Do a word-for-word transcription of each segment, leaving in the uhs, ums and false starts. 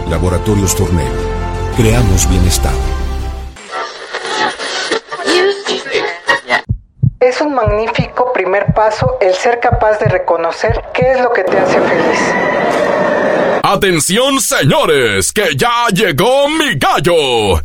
Laboratorios Tornel. Creamos bienestar. Es un magnífico primer paso el ser capaz de reconocer qué es lo que te hace feliz. ¡Atención, señores! ¡Que ya llegó mi gallo!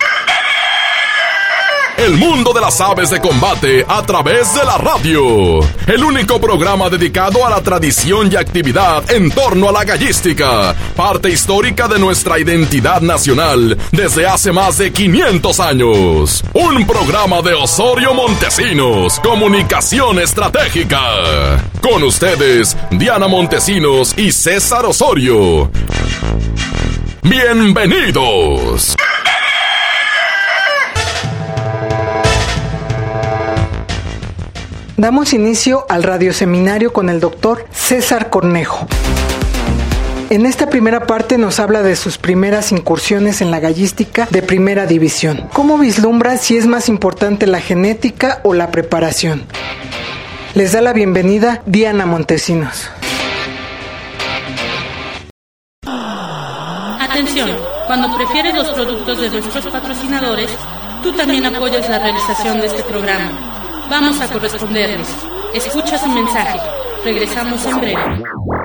El mundo de las aves de combate a través de la radio. El único programa dedicado a la tradición y actividad en torno a la gallística, parte histórica de nuestra identidad nacional desde hace más de quinientos años. Un programa de Osorio Montesinos, Comunicación Estratégica. Con ustedes, Diana Montesinos y César Osorio. ¡Bienvenidos! Damos inicio al radioseminario con el doctor César Cornejo. En esta primera parte nos habla de sus primeras incursiones en la gallística de primera división. ¿Cómo vislumbra si es más importante la genética o la preparación? Les da la bienvenida Diana Montesinos. Atención, cuando prefieres los productos de nuestros patrocinadores, tú también apoyas la realización de este programa. Vamos a corresponderles. Escucha su mensaje. Regresamos en breve.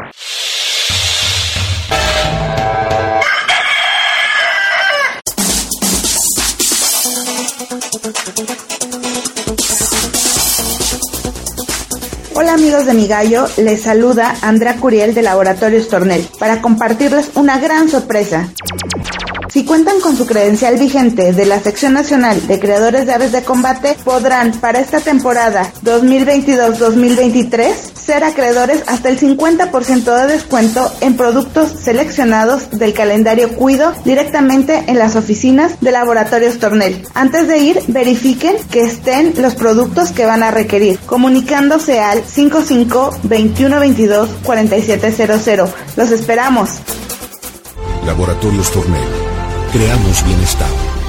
Hola amigos de Mi Gallo, les saluda Andrea Curiel de Laboratorios Tornel para compartirles una gran sorpresa. Si cuentan con su credencial vigente de la Sección Nacional de Creadores de Aves de Combate, podrán para esta temporada dos mil veintidós dos mil veintitrés ser acreedores hasta el cincuenta por ciento de descuento en productos seleccionados del calendario Cuido directamente en las oficinas de Laboratorios Tornel. Antes de ir, verifiquen que estén los productos que van a requerir, comunicándose al cincuenta y cinco, veintiuno veintidós, cuarenta y siete cero cero. Los esperamos. Laboratorios Tornel. Creamos bienestar.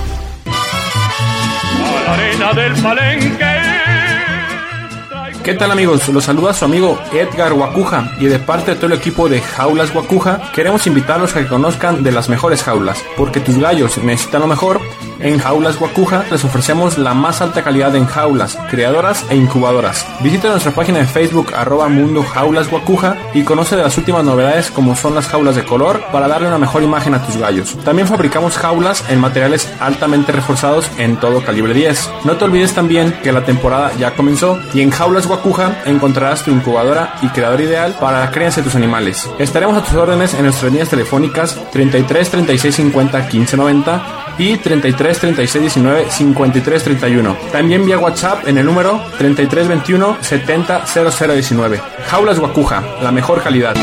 A la arena del Palenque. ¿Qué tal amigos? Los saluda su amigo Edgar Guacuja y de parte de todo el equipo de Jaulas Guacuja queremos invitarlos a que conozcan de las mejores jaulas, porque tus gallos necesitan lo mejor. En Jaulas Guacuja les ofrecemos la más alta calidad en jaulas, criadoras e incubadoras. Visita nuestra página de Facebook arroba Mundo Jaulas Guacuja y conoce de las últimas novedades como son las jaulas de color para darle una mejor imagen a tus gallos. También fabricamos jaulas en materiales altamente reforzados en todo calibre diez. No te olvides también que la temporada ya comenzó y en Jaulas Guacuja encontrarás tu incubadora y creador ideal para la crianza de tus animales. Estaremos a tus órdenes en nuestras líneas telefónicas treinta y tres, treinta y seis cincuenta, quince noventa y treinta y tres, treinta y seis diecinueve, cincuenta y tres treinta y uno. También vía WhatsApp en el número treinta y tres veintiuno, setenta, cero cero diecinueve. Jaulas Guacuja, la mejor calidad.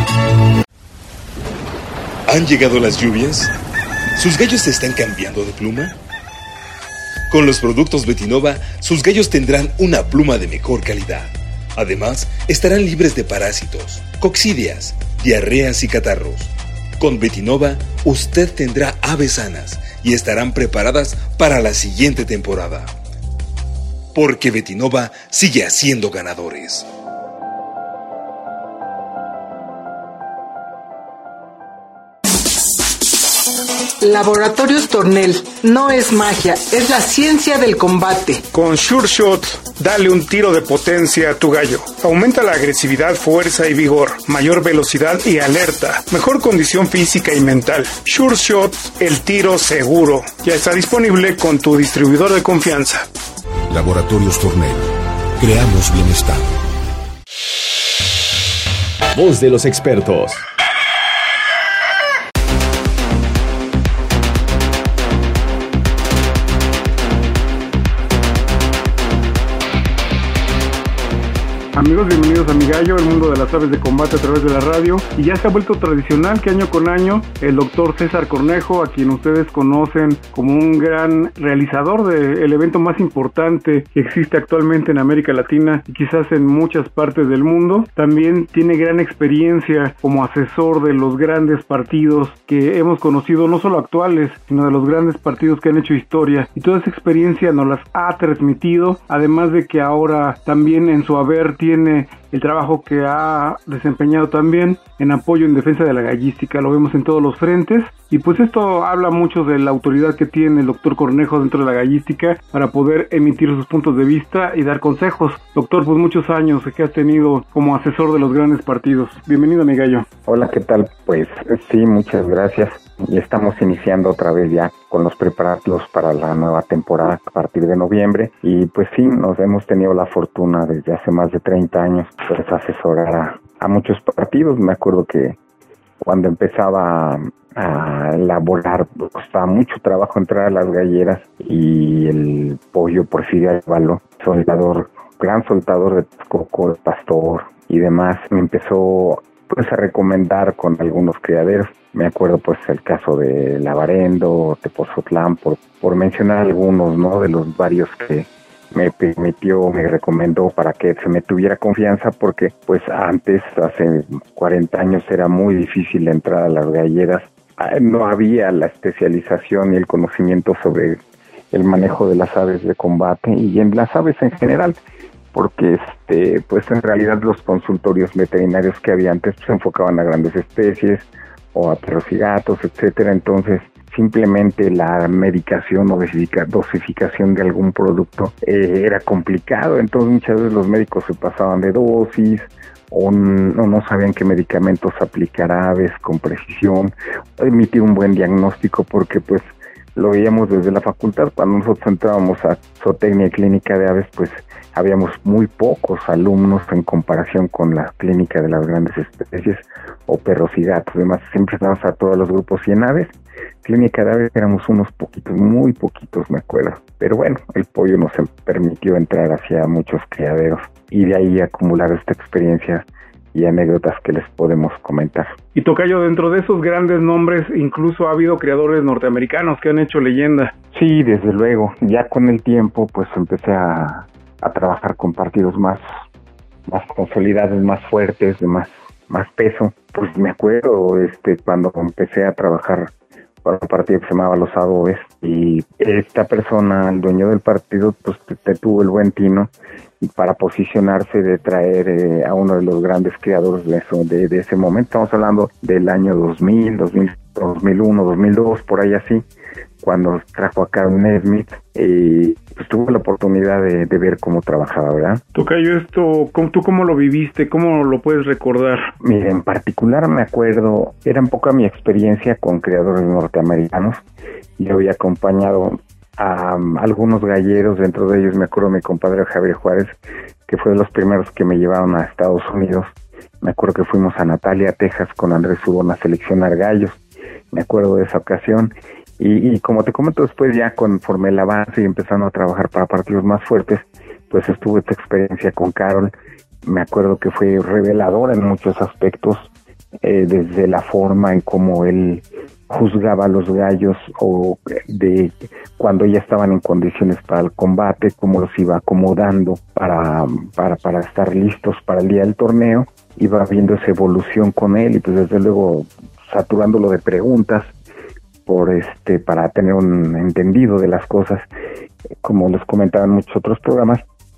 ¿Han llegado las lluvias? ¿Sus gallos se están cambiando de pluma? Con los productos Betinova, sus gallos tendrán una pluma de mejor calidad. Además, estarán libres de parásitos, coccidias, diarreas y catarros. Con Betinova, usted tendrá aves sanas y estarán preparadas para la siguiente temporada. Porque Betinova sigue haciendo ganadores. Laboratorios Tornel. No es magia, es la ciencia del combate. Con Sure Shot, dale un tiro de potencia a tu gallo. Aumenta la agresividad, fuerza y vigor, mayor velocidad y alerta, mejor condición física y mental. Sure Shot, el tiro seguro. Ya está disponible con tu distribuidor de confianza. Laboratorios Tornel. Creamos bienestar. Voz de los expertos. Amigos, bienvenidos a Mi Gallo, el mundo de las aves de combate a través de la radio. Y ya se ha vuelto tradicional que año con año el doctor César Cornejo, a quien ustedes conocen como un gran realizador del evento más importante que existe actualmente en América Latina y quizás en muchas partes del mundo, también tiene gran experiencia como asesor de los grandes partidos que hemos conocido, no solo actuales, sino de los grandes partidos que han hecho historia. Y toda esa experiencia nos las ha transmitido, además de que ahora también en su haber tiene el trabajo que ha desempeñado también en apoyo en defensa de la gallística. Lo vemos en todos los frentes y pues esto habla mucho de la autoridad que tiene el doctor Cornejo dentro de la gallística para poder emitir sus puntos de vista y dar consejos. Doctor, pues muchos años que has tenido como asesor de los grandes partidos. Bienvenido, mi gallo. Hola, ¿qué tal? Pues sí, muchas gracias. Y estamos iniciando otra vez ya con los preparativos para la nueva temporada a partir de noviembre. Y pues sí, nos hemos tenido la fortuna desde hace más de treinta años pues asesorar a, a muchos partidos. Me acuerdo que cuando empezaba a elaborar, costaba mucho trabajo entrar a las galleras y el pollo Porfirio Arevalo, soldador, gran soldador de Texcoco, pastor y demás, me empezó pues a recomendar con algunos criaderos. Me acuerdo pues el caso de Lavarendo, Tepozotlán, por, por mencionar algunos, ¿no? De los varios que me permitió, me recomendó para que se me tuviera confianza, porque pues antes, hace cuarenta años, era muy difícil entrar a las galleras. No había la especialización y el conocimiento sobre el manejo de las aves de combate y en las aves en general, porque este pues en realidad los consultorios veterinarios que había antes se enfocaban a grandes especies o a perros y gatos, etcétera. Entonces simplemente la medicación o dosificación de algún producto eh, era complicado. Entonces muchas veces los médicos se pasaban de dosis o no, no sabían qué medicamentos aplicar a aves con precisión, o emitir un buen diagnóstico, porque pues lo veíamos desde la facultad. Cuando nosotros entrábamos a zootecnia y clínica de aves, pues habíamos muy pocos alumnos en comparación con la clínica de las grandes especies o perros y gatos. Además, siempre estábamos a todos los grupos y en aves, clínica de aves éramos unos poquitos, muy poquitos, me acuerdo. Pero bueno, el pollo nos permitió entrar hacia muchos criaderos y de ahí acumular esta experiencia y anécdotas que les podemos comentar. Y tocayo, dentro de esos grandes nombres, incluso ha habido criadores norteamericanos que han hecho leyenda. Sí, desde luego. Ya con el tiempo, pues empecé a, a trabajar con partidos más, más consolidados, más fuertes, de más, más peso. Pues me acuerdo, este, cuando empecé a trabajar para un partido que se llamaba Los Adobes, y esta persona, el dueño del partido, pues te, te tuvo el buen tino para posicionarse de traer eh, a uno de los grandes creadores de eso, de, de ese momento. Estamos hablando del año dos mil, dos mil, dos mil uno, dos mil dos, por ahí así, cuando trajo a Carl Nesmith, y pues tuve la oportunidad de, de ver cómo trabajaba, ¿verdad? Tocayo, esto, ¿tú cómo lo viviste? ¿Cómo lo puedes recordar? Mira, en particular me acuerdo, era un poco mi experiencia con criadores norteamericanos. Yo había acompañado a um, algunos galleros, dentro de ellos me acuerdo mi compadre Javier Juárez, que fue de los primeros que me llevaron a Estados Unidos. Me acuerdo que fuimos a Natalia, Texas, con Andrés Urón a seleccionar gallos. Me acuerdo de esa ocasión. Y, y como te comento, después ya conforme el avance y empezando a trabajar para partidos más fuertes, pues estuvo esta experiencia con Carol. Me acuerdo que fue reveladora en muchos aspectos, eh, desde la forma en cómo él juzgaba a los gallos, o de cuando ya estaban en condiciones para el combate, cómo los iba acomodando para, para, para estar listos para el día del torneo. Iba viendo esa evolución con él y pues desde luego saturándolo de preguntas por este para tener un entendido de las cosas. Como les comentaba en muchos otros programas,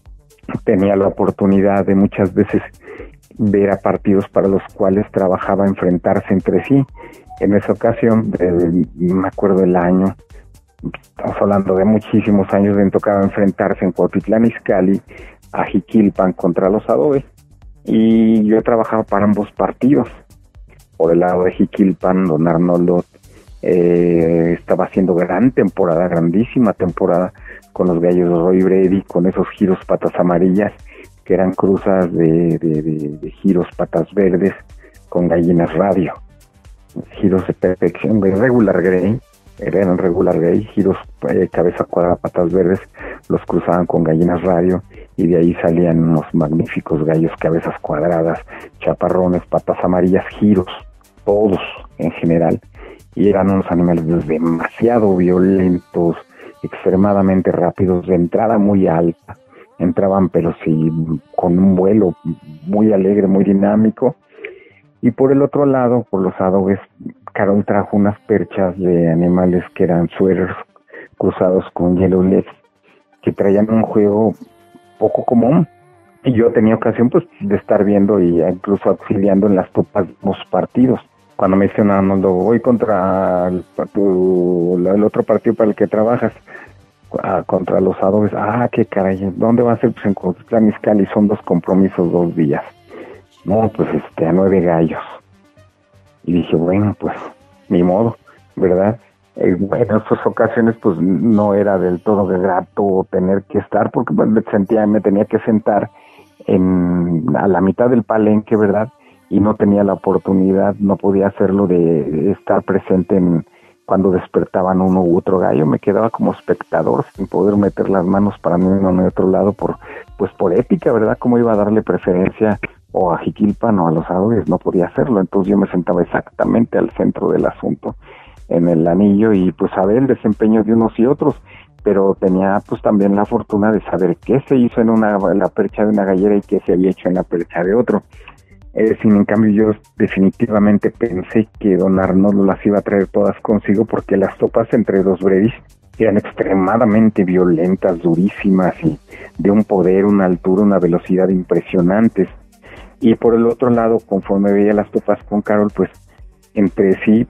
tenía la oportunidad de muchas veces ver a partidos para los cuales trabajaba enfrentarse entre sí. En esa ocasión, eh, me acuerdo el año, estamos hablando de muchísimos años, le tocaba enfrentarse en Cuautitlán Izcalli a Jiquilpan contra Los Adobes, y yo trabajaba para ambos partidos. Por el lado de Jiquilpan, don Arnoldo eh, estaba haciendo gran temporada, grandísima temporada, con los gallos de Roy Brady, con esos giros patas amarillas, que eran cruzas de, de, de, de giros patas verdes con gallinas radio. Giros de perfección, de regular grey, eran regular grey, giros eh, cabeza cuadrada, patas verdes, los cruzaban con gallinas radio, y de ahí salían unos magníficos gallos, cabezas cuadradas, chaparrones, patas amarillas, giros, todos en general, y eran unos animales demasiado violentos, extremadamente rápidos, de entrada muy alta, entraban pero sí con un vuelo muy alegre, muy dinámico. Y por el otro lado, por los adobes, Carol trajo unas perchas de animales que eran sueros cruzados con yellow legs, que traían un juego poco común, Y yo tenía ocasión pues de estar viendo y incluso auxiliando en las topas de los partidos. Cuando me dicen, Arnoldo, voy contra el, tu, el otro partido para el que trabajas, a, contra los Adobes. Ah, qué caray, ¿dónde va a ser? Pues en Cuautitlán Izcalli, son dos compromisos, dos días. No, pues este, a nueve gallos. Y dije, bueno, pues, ni modo, ¿verdad? Eh, bueno, en estas ocasiones pues no era del todo grato tener que estar, porque pues, me sentía, me tenía que sentar en a la mitad del palenque, ¿verdad? Y no tenía la oportunidad, no podía hacerlo de estar presente en cuando despertaban uno u otro gallo. Me quedaba como espectador sin poder meter las manos para mí uno en otro lado por pues por ética, ¿verdad? Cómo iba a darle preferencia o a Jiquilpan o a los Adobes, no podía hacerlo. Entonces yo me sentaba exactamente al centro del asunto, en el anillo, y pues a ver el desempeño de unos y otros, pero tenía pues también la fortuna de saber qué se hizo en una en la percha de una gallera y qué se había hecho en la percha de otro. Eh, sin en cambio yo definitivamente pensé que don Arnoldo las iba a traer todas consigo, porque las topas entre los Bredis eran extremadamente violentas, durísimas y de un poder, una altura, una velocidad impresionantes. Y por el otro lado, conforme veía las topas con Carol, pues entre sí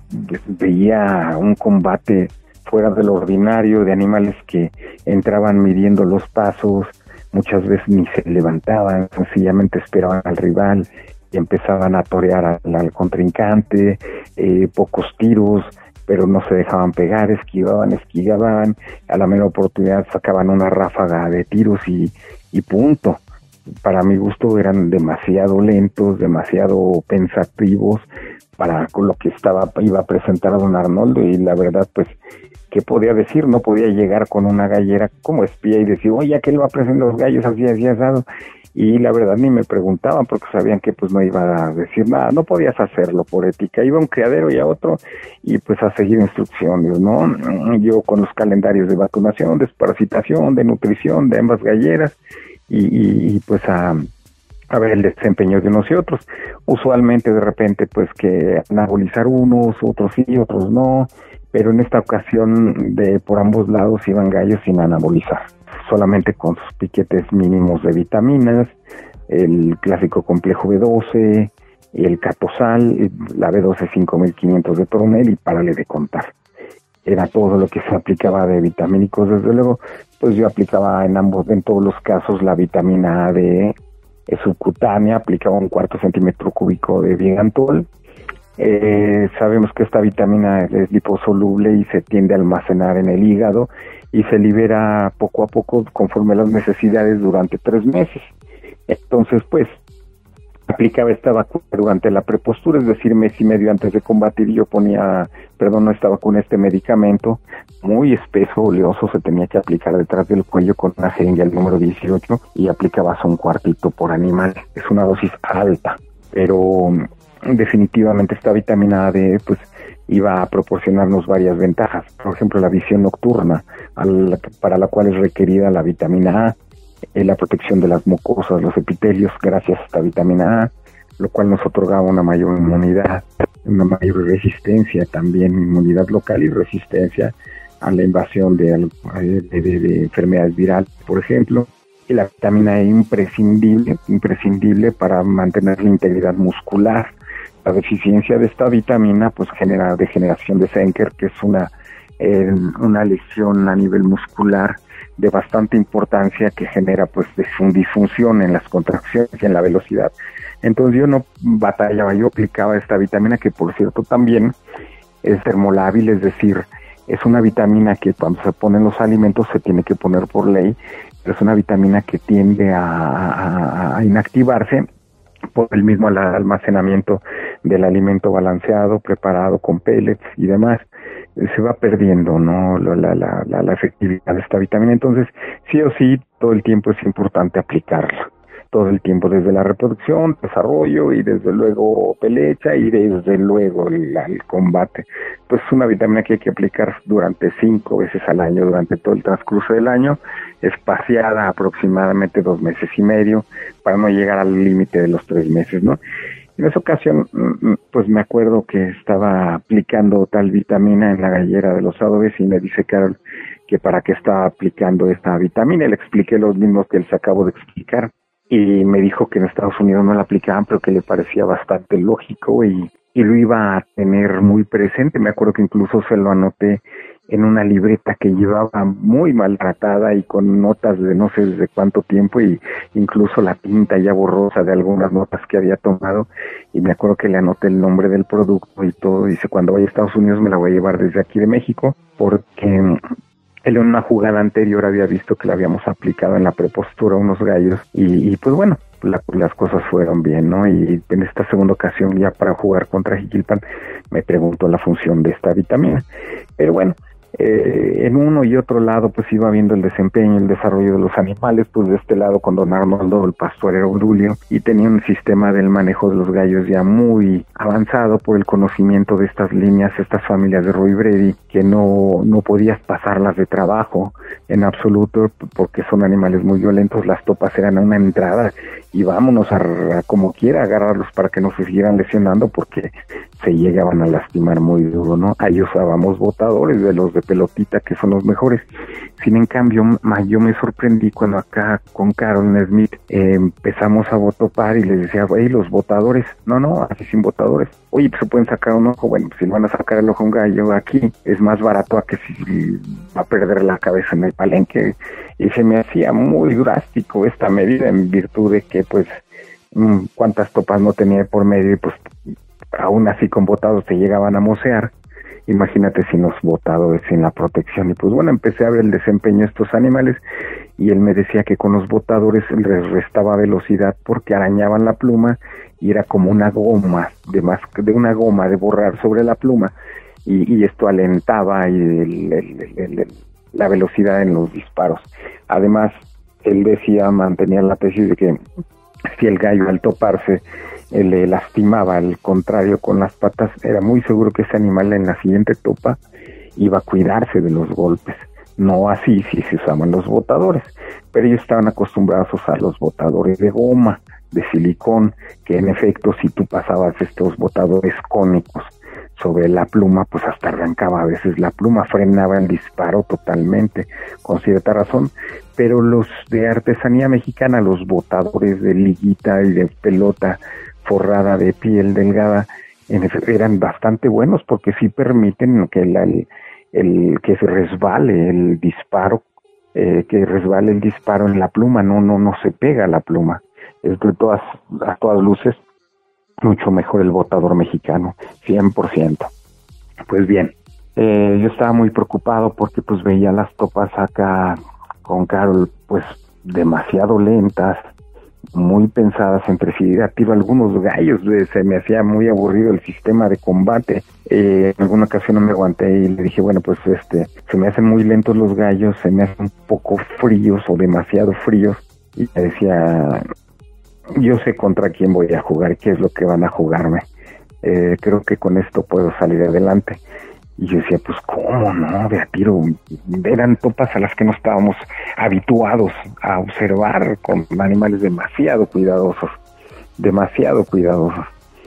veía un combate fuera de lo ordinario, de animales que entraban midiendo los pasos, muchas veces ni se levantaban, sencillamente esperaban al rival y empezaban a torear al, al contrincante, eh, pocos tiros, pero no se dejaban pegar, esquivaban, esquivaban, a la menor oportunidad sacaban una ráfaga de tiros y, y punto. Para mi gusto eran demasiado lentos, demasiado pensativos para con lo que estaba iba a presentar a don Arnoldo, y la verdad pues ¿qué podía decir? No podía llegar con una gallera como espía y decir, oye, ¿a qué le va a presentar los gallos así, así, asado? Y la verdad ni me preguntaban, porque sabían que pues no iba a decir nada, no podías hacerlo por ética. Iba a un criadero y a otro y pues a seguir instrucciones, ¿no? Yo con los calendarios de vacunación, de desparasitación, de nutrición de ambas galleras y, y, y pues a... a ver el desempeño de unos y otros. Usualmente de repente pues que anabolizar unos, otros sí, otros no, pero en esta ocasión de por ambos lados iban gallos sin anabolizar, solamente con sus piquetes mínimos de vitaminas, el clásico complejo B doce, el catosal, la B doce cinco mil quinientos de Toronel y párale de contar. Era todo lo que se aplicaba de vitamínicos, desde luego, pues yo aplicaba en ambos, en todos los casos, la vitamina A de es subcutánea, aplicaba un cuarto centímetro cúbico de Vigantol. Eh, sabemos que esta vitamina es liposoluble y se tiende a almacenar en el hígado y se libera poco a poco conforme las necesidades durante tres meses. Entonces, pues, aplicaba esta vacuna durante la prepostura, es decir, mes y medio antes de combatir. Yo ponía, perdón, no esta vacuna, este medicamento muy espeso, oleoso, se tenía que aplicar detrás del cuello con una jeringa el número dieciocho y aplicabas un cuartito por animal. Es una dosis alta, pero definitivamente esta vitamina D pues iba a proporcionarnos varias ventajas. Por ejemplo, la visión nocturna, a la, para la cual es requerida la vitamina A, eh, la protección de las mucosas, los epitelios, gracias a esta vitamina A, lo cual nos otorgaba una mayor inmunidad, una mayor resistencia, también inmunidad local y resistencia a la invasión de, de, de, de enfermedades virales, por ejemplo. Y la vitamina E imprescindible, imprescindible para mantener la integridad muscular. La deficiencia de esta vitamina pues genera degeneración de Senker, que es una, eh, una lesión a nivel muscular de bastante importancia que genera pues disfunción en las contracciones y en la velocidad. Entonces yo no batallaba, yo aplicaba esta vitamina, que por cierto también es termolábil, es decir, es una vitamina que cuando se pone en los alimentos se tiene que poner por ley, pero es una vitamina que tiende a, a, a inactivarse por el mismo almacenamiento del alimento balanceado, preparado con pellets y demás. Se va perdiendo, ¿no?, la, la, la, la efectividad de esta vitamina. Entonces, sí o sí, todo el tiempo es importante aplicarla. Todo el tiempo, desde la reproducción, desarrollo y desde luego pelecha y desde luego el, el combate. Pues es una vitamina que hay que aplicar durante cinco veces al año, durante todo el transcurso del año, espaciada aproximadamente dos meses y medio, para no llegar al límite de los tres meses, ¿no? En esa ocasión, pues me acuerdo que estaba aplicando tal vitamina en la gallera de los Adobes y me dice Carol que para qué estaba aplicando esta vitamina. Le expliqué los mismos que les acabo de explicar. y me dijo que en Estados Unidos no la aplicaban, pero que le parecía bastante lógico y, y lo iba a tener muy presente. Me acuerdo que incluso se lo anoté en una libreta que llevaba muy maltratada y con notas de no sé desde cuánto tiempo, y incluso la tinta ya borrosa de algunas notas que había tomado, y me acuerdo que le anoté el nombre del producto y todo. Dice, cuando vaya a Estados Unidos me la voy a llevar desde aquí de México, porque él en una jugada anterior había visto que la habíamos aplicado en la prepostura a unos gallos, y, y pues bueno, la, las cosas fueron bien, ¿no? Y en esta segunda ocasión, ya para jugar contra Jiquilpan, me preguntó la función de esta vitamina. Pero bueno, Eh, en uno y otro lado pues iba viendo el desempeño, el desarrollo de los animales. Pues de este lado con don Arnoldo, el pastor era Aurulio, y tenía un sistema del manejo de los gallos ya muy avanzado por el conocimiento de estas líneas, estas familias de Roy Brady, que no, no podías pasarlas de trabajo en absoluto, porque son animales muy violentos. Las topas eran a una entrada y vámonos a, a como quiera agarrarlos para que no se siguieran lesionando, porque se llegaban a lastimar muy duro, ¿no? Ahí usábamos botadores de los de pelotita, que son los mejores. Sin en cambio, yo me sorprendí cuando acá con Carol Smith eh, empezamos a botopar y les decía, hey, los botadores, no, no, así sin botadores. Oye, pues se pueden sacar un ojo. Bueno, pues si le van a sacar el ojo a un gallo aquí, es más barato a que si va a perder la cabeza en el palenque. Y se me hacía muy drástico esta medida, en virtud de que, pues, mmm, cuántas topas no tenía por medio, y pues aún así con botados se llegaban a mocear. Imagínate sin los botadores, sin la protección. Y pues bueno, empecé a ver el desempeño de estos animales, y él me decía que con los botadores les restaba velocidad porque arañaban la pluma y era como una goma, de más de una goma de borrar sobre la pluma, y, y esto alentaba y el, el, el, el, la velocidad en los disparos. Además, él decía, mantenía la tesis de que si el gallo al toparse le lastimaba al contrario con las patas, era muy seguro que ese animal en la siguiente topa iba a cuidarse de los golpes. No así si se usaban los botadores, pero ellos estaban acostumbrados a usar los botadores de goma, de silicón, que en efecto si tú pasabas estos botadores cónicos sobre la pluma, pues hasta arrancaba a veces la pluma, frenaba el disparo totalmente, con cierta razón. Pero los de artesanía mexicana, los botadores de liguita y de pelota forrada de piel delgada, en efecto, eran bastante buenos, porque sí permiten que la, el, el que se resbale el disparo, eh, que resbale el disparo en la pluma, no, no, no se pega la pluma. Es de todas, a todas luces, mucho mejor el botador mexicano, cien por ciento. Pues bien, eh, yo estaba muy preocupado porque pues veía las topas acá con Carol, pues demasiado lentas, muy pensadas entre sí. Tiro algunos gallos, eh, se me hacía muy aburrido el sistema de combate. Eh, en alguna ocasión no me aguanté y le dije, bueno, pues este, se me hacen muy lentos los gallos, se me hacen un poco fríos o demasiado fríos. Y me decía, yo sé contra quién voy a jugar, qué es lo que van a jugarme. Eh, creo que con esto puedo salir adelante. Y yo decía, pues cómo no, de a tiro, eran topas a las que no estábamos habituados a observar, con animales demasiado cuidadosos, demasiado cuidadosos.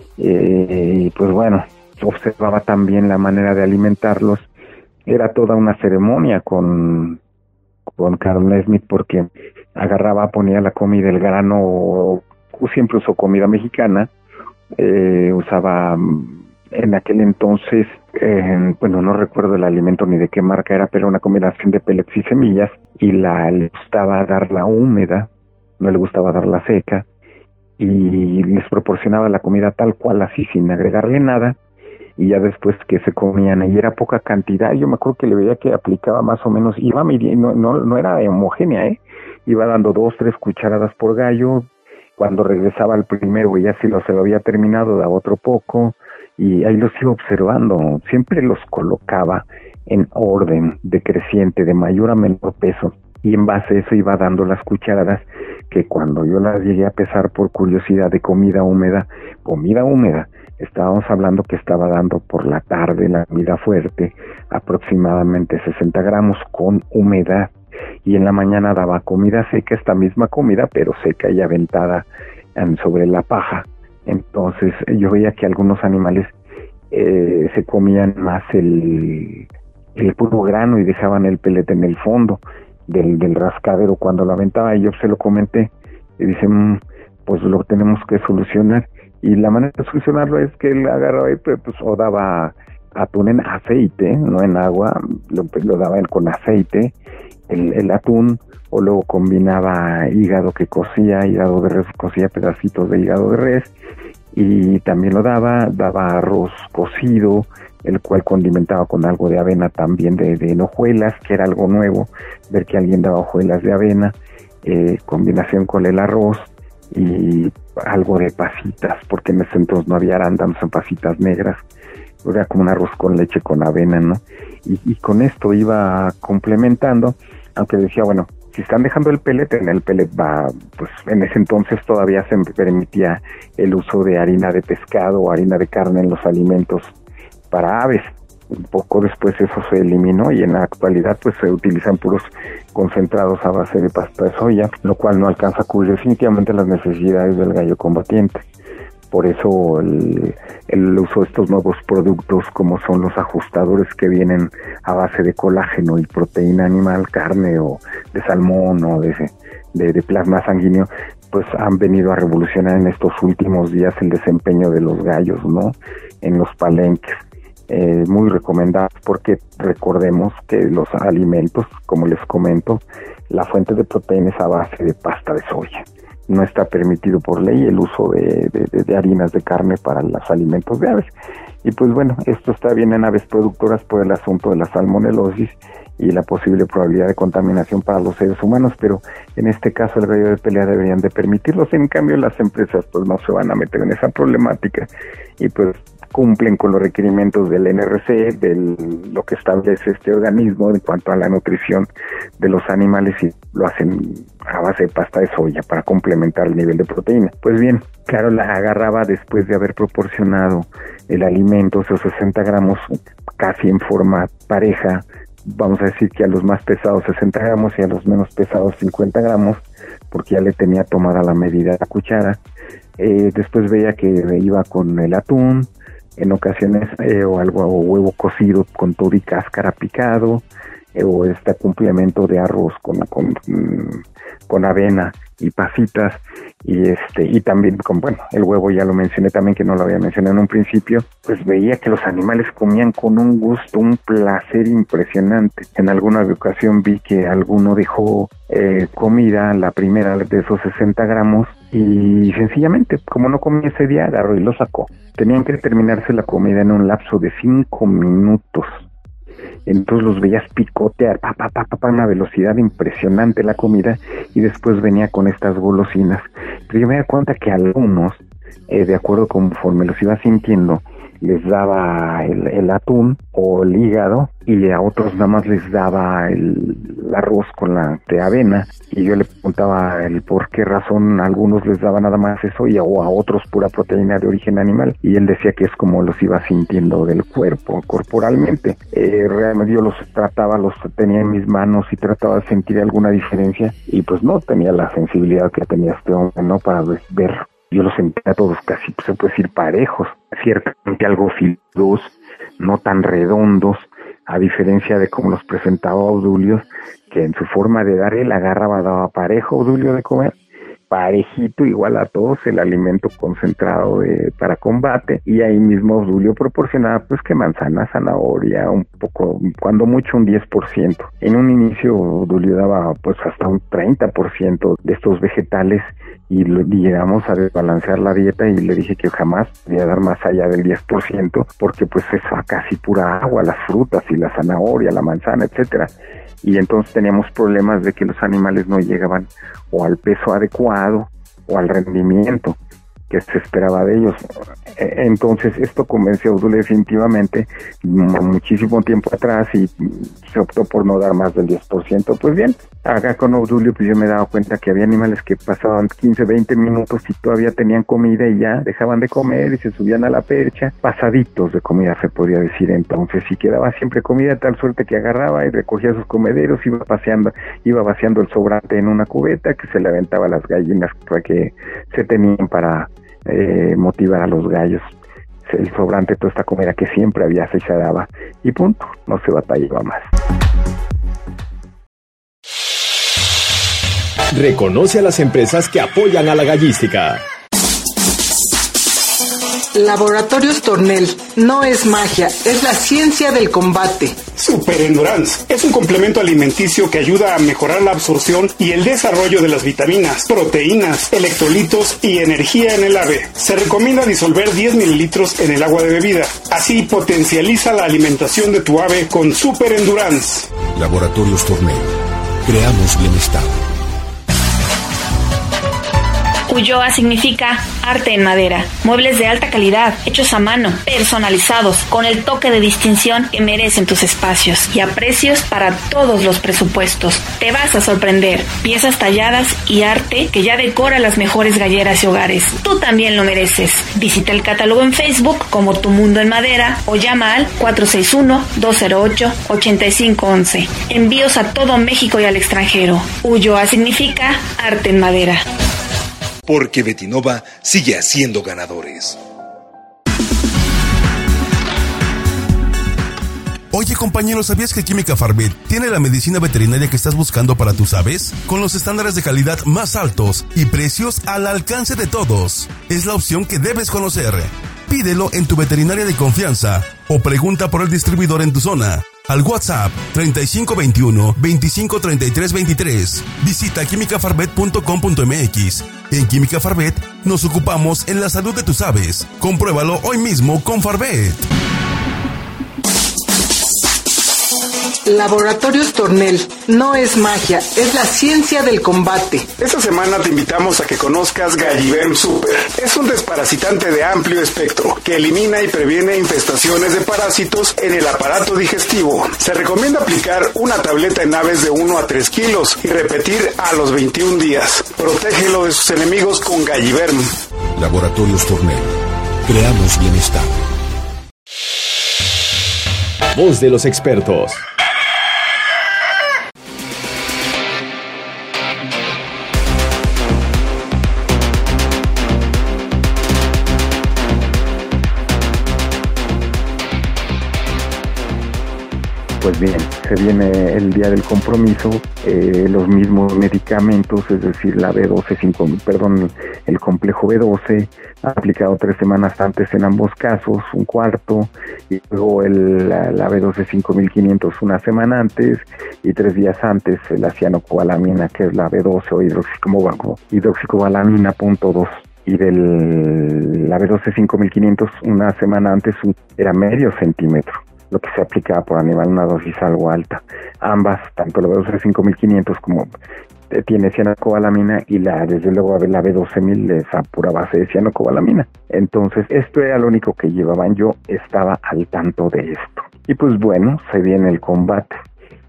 Eh, y pues bueno, observaba también la manera de alimentarlos. Era toda una ceremonia con, con Carol Smith, porque agarraba, ponía la comida, el grano, siempre usó comida mexicana, eh, usaba en aquel entonces, eh, bueno, no recuerdo el alimento ni de qué marca era, pero una combinación de pellets y semillas, y la le gustaba darla húmeda, no le gustaba darla seca, y les proporcionaba la comida tal cual, así, sin agregarle nada, y ya después que se comían, y era poca cantidad. Yo me acuerdo que le veía que aplicaba más o menos, iba midiendo, no, no, no era homogénea, ¿eh? Iba dando dos, tres cucharadas por gallo. Cuando regresaba al primero, ya si lo se lo había terminado, daba otro poco, y ahí los iba observando. Siempre los colocaba en orden decreciente, de mayor a menor peso, y en base a eso iba dando las cucharadas, que cuando yo las llegué a pesar por curiosidad de comida húmeda, comida húmeda, estábamos hablando que estaba dando por la tarde la comida fuerte, aproximadamente sesenta gramos con humedad, y en la mañana daba comida seca, esta misma comida, pero seca y aventada en, sobre la paja. Entonces yo veía que algunos animales eh, se comían más el, el puro grano y dejaban el pelete en el fondo del, del rascadero cuando lo aventaba, y yo se lo comenté, y dicen, pues lo tenemos que solucionar. Y la manera de solucionarlo es que él agarraba y pues o daba atún en aceite, no en agua, lo, lo daba él con aceite, el, el atún, o luego combinaba hígado que cocía, hígado de res, cocía pedacitos de hígado de res, y también lo daba, daba arroz cocido, el cual condimentaba con algo de avena también de, de hojuelas, que era algo nuevo, ver que alguien daba hojuelas de avena, eh, combinación con el arroz, y algo de pasitas, porque en ese entonces no había arándanos en pasitas negras, era como un arroz con leche con avena, ¿no? Y, y con esto iba complementando, aunque decía, bueno, si están dejando el pellet, en el pellet va, pues en ese entonces todavía se permitía el uso de harina de pescado o harina de carne en los alimentos para aves. Un poco después eso se eliminó y en la actualidad pues se utilizan puros concentrados a base de pasta de soya, lo cual no alcanza a cubrir definitivamente las necesidades del gallo combatiente. Por eso el, el uso de estos nuevos productos, como son los ajustadores que vienen a base de colágeno y proteína animal, carne o de salmón o de, de, de plasma sanguíneo, pues han venido a revolucionar en estos últimos días el desempeño de los gallos, ¿no? En los palenques. Eh, muy recomendados, porque recordemos que los alimentos, como les comento, la fuente de proteína es a base de pasta de soya. No está permitido por ley el uso de, de, de harinas de carne para los alimentos de aves. Y pues bueno, esto está bien en aves productoras por el asunto de la salmonelosis y la posible probabilidad de contaminación para los seres humanos, pero en este caso el gallo de pelea deberían de permitirlos. En cambio las empresas pues no se van a meter en esa problemática y pues cumplen con los requerimientos del N R C, de lo que establece este organismo en cuanto a la nutrición de los animales, y lo hacen a base de pasta de soya para complementar el nivel de proteína. Pues bien, claro, la agarraba después de haber proporcionado el alimento, esos sesenta gramos, casi en forma pareja, vamos a decir que a los más pesados sesenta gramos y a los menos pesados cincuenta gramos, porque ya le tenía tomada la medida de la cuchara. Eh, después veía que iba con el atún, en ocasiones eh, o algo o huevo cocido con todo y cáscara picado, eh, o este complemento de arroz con con, con avena y pasitas, y este y también con, bueno, el huevo ya lo mencioné también, que no lo había mencionado en un principio. Pues veía que los animales comían con un gusto, un placer impresionante. En alguna ocasión vi que alguno dejó eh, comida, la primera de esos sesenta gramos, y sencillamente, como no comía ese día, agarró y lo sacó. Tenían que terminarse la comida en un lapso de cinco minutos. Entonces los veías picotear, pa, pa, pa, pa, pa, una velocidad impresionante la comida, y después venía con estas golosinas. Pero yo me di cuenta que a algunos, eh, de acuerdo conforme los iba sintiendo, les daba el, el atún o el hígado, y a otros nada más les daba el, el arroz con la de avena, y yo le preguntaba el por qué razón a algunos les daba nada más eso y a, o a otros pura proteína de origen animal, y él decía que es como los iba sintiendo del cuerpo, corporalmente. Eh, realmente yo los trataba, los tenía en mis manos y trataba de sentir alguna diferencia, y pues no tenía la sensibilidad que tenía este hombre, ¿no? Para ver. Yo los sentía todos casi, se puede decir, parejos, ciertamente algo filudos, no tan redondos, a diferencia de cómo los presentaba Obdulio, que en su forma de dar, él agarraba, daba parejo Obdulio de comer, parejito, igual a todos, el alimento concentrado de, para combate, y ahí mismo Obdulio proporcionaba pues que manzana, zanahoria, un poco, cuando mucho un diez por ciento. En un inicio Obdulio daba pues hasta un treinta por ciento de estos vegetales, y llegamos a desbalancear la dieta, y le dije que jamás podía dar más allá del diez por ciento, porque pues es casi pura agua, las frutas y la zanahoria, la manzana, etcétera. Y entonces teníamos problemas de que los animales no llegaban o al peso adecuado o al rendimiento que se esperaba de ellos. Entonces esto convenció a Obdulio definitivamente muchísimo tiempo atrás, y se optó por no dar más del diez por ciento. Pues bien, acá con Obdulio pues yo me daba cuenta que había animales que pasaban quince, veinte minutos y todavía tenían comida, y ya dejaban de comer y se subían a la percha, pasaditos de comida se podía decir entonces, y quedaba siempre comida, de tal suerte que agarraba y recogía sus comederos, iba paseando, iba vaciando el sobrante en una cubeta que se le aventaba a las gallinas para que se tenían para Eh, motivar a los gallos. El sobrante, toda esta comida que siempre había, se daba, y punto, no se batallaba más. Reconoce a las empresas que apoyan a la gallística. Laboratorios Tornel, no es magia, es la ciencia del combate. Super Endurance es un complemento alimenticio que ayuda a mejorar la absorción y el desarrollo de las vitaminas, proteínas, electrolitos y energía en el ave. Se recomienda disolver diez mililitros en el agua de bebida. Así potencializa la alimentación de tu ave con Super Endurance. Laboratorios Tornel, creamos bienestar. Ulloa significa arte en madera, muebles de alta calidad, hechos a mano, personalizados, con el toque de distinción que merecen tus espacios y a precios para todos los presupuestos. Te vas a sorprender, piezas talladas y arte que ya decora las mejores galleras y hogares. Tú también lo mereces. Visita el catálogo en Facebook como Tu Mundo en Madera o llama al cuatro seis uno, dos cero ocho, ocho cinco uno uno. Envíos a todo México y al extranjero. Ulloa significa arte en madera. Porque Betinova sigue haciendo ganadores. Oye compañero, ¿sabías que Química Farvet tiene la medicina veterinaria que estás buscando para tus aves? Con los estándares de calidad más altos y precios al alcance de todos. Es la opción que debes conocer. Pídelo en tu veterinaria de confianza o pregunta por el distribuidor en tu zona. Al WhatsApp treinta y cinco veintiuno, veinticinco treinta y tres veintitrés. Visita química farvet punto com punto m x. En Química Farvet nos ocupamos en la salud de tus aves. Compruébalo hoy mismo con Farvet. Laboratorios Tornel, no es magia, es la ciencia del combate. Esta semana te invitamos a que conozcas Galliverm Super. Es un desparasitante de amplio espectro que elimina y previene infestaciones de parásitos en el aparato digestivo. Se recomienda aplicar una tableta en aves de uno a tres kilos y repetir a los veintiún días. Protégelo de sus enemigos con Galliverm. Laboratorios Tornel, creamos bienestar. Voz de los expertos. Pues bien, se viene el día del compromiso, eh, los mismos medicamentos, es decir, la B doce, cinco, perdón, el complejo B doce, aplicado tres semanas antes en ambos casos, un cuarto, y luego el, la, la B doce cinco mil quinientos una semana antes, y tres días antes la cianocobalamina, que es la B doce o hidroxicobalamina punto dos. Y del la B doce cinco mil quinientos una semana antes era medio centímetro, lo que se aplicaba por animal, una dosis algo alta. Ambas, tanto la B doce cinco mil quinientos como tiene cianocobalamina, y la desde luego la B doce mil es a pura base de cianocobalamina. Entonces esto era lo único que llevaban. Yo estaba al tanto de esto. Y pues bueno, se viene el combate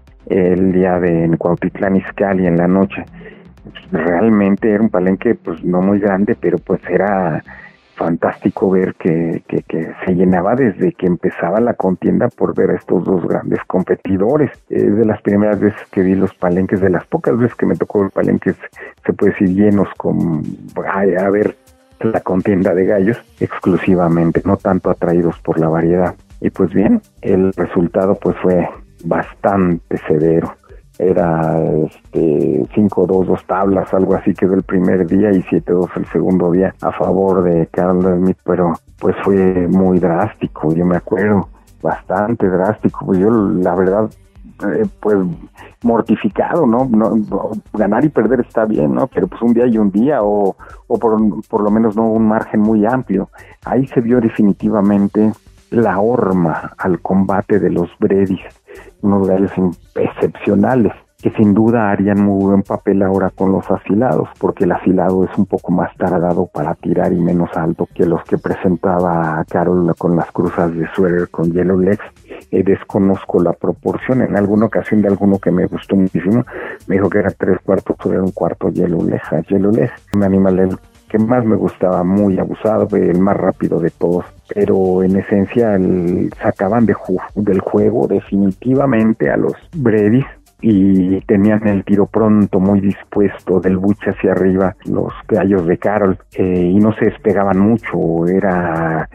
el día de en Cuautitlán Izcalli en la noche. Realmente era un palenque pues no muy grande, pero pues era fantástico ver que, que, que se llenaba desde que empezaba la contienda por ver a estos dos grandes competidores. Es de las primeras veces que vi los palenques, de las pocas veces que me tocó ver palenques, se puede decir, llenos con a, a ver la contienda de gallos exclusivamente, no tanto atraídos por la variedad. Y pues bien, el resultado pues fue bastante severo. Era este cinco dos, dos tablas, algo así, quedó el primer día, y siete dos el segundo día a favor de Carol Smith, pero pues fue muy drástico, yo me acuerdo, bastante drástico. Pues yo la verdad, eh, pues mortificado, ¿no? ¿no? Ganar y perder está bien, ¿no? Pero pues un día y un día, o, o por, por lo menos no un margen muy amplio. Ahí se vio definitivamente la horma al combate de los Bredis, unos gallos excepcionales que sin duda harían muy buen papel ahora con los afilados, porque el afilado es un poco más tardado para tirar y menos alto que los que presentaba Carol con las cruzas de Sweater con Yellow Legs. Eh, desconozco la proporción. En alguna ocasión de alguno que me gustó muchísimo me dijo que era tres cuartos o era un cuarto Yellow Legs. Yellow Legs, un animal que más me gustaba, muy abusado, el más rápido de todos, pero en esencia el, sacaban de ju- del juego definitivamente a los Bredis, y tenían el tiro pronto, muy dispuesto, del buche hacia arriba, los gallos de Carol, eh, y no se despegaban mucho. Era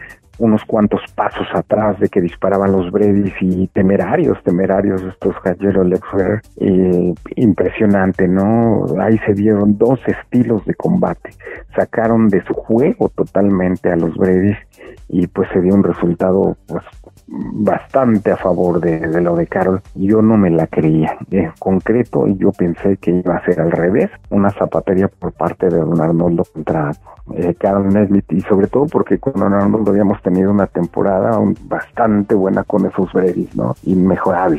unos cuantos pasos atrás de que disparaban los Bredis, y temerarios, temerarios estos galleros Lexer, eh, impresionante, ¿no? Ahí se dieron dos estilos de combate, sacaron de su juego totalmente a los Bredis, y pues se dio un resultado pues bastante a favor de, de lo de Carol. Yo no me la creía, en concreto yo pensé que iba a ser al revés, una zapatería por parte de Don Arnoldo contra eh, Carol Nesbitt, y sobre todo porque con Don Arnoldo habíamos tenido una temporada un, bastante buena con esos Bredis, ¿no? Inmejorable,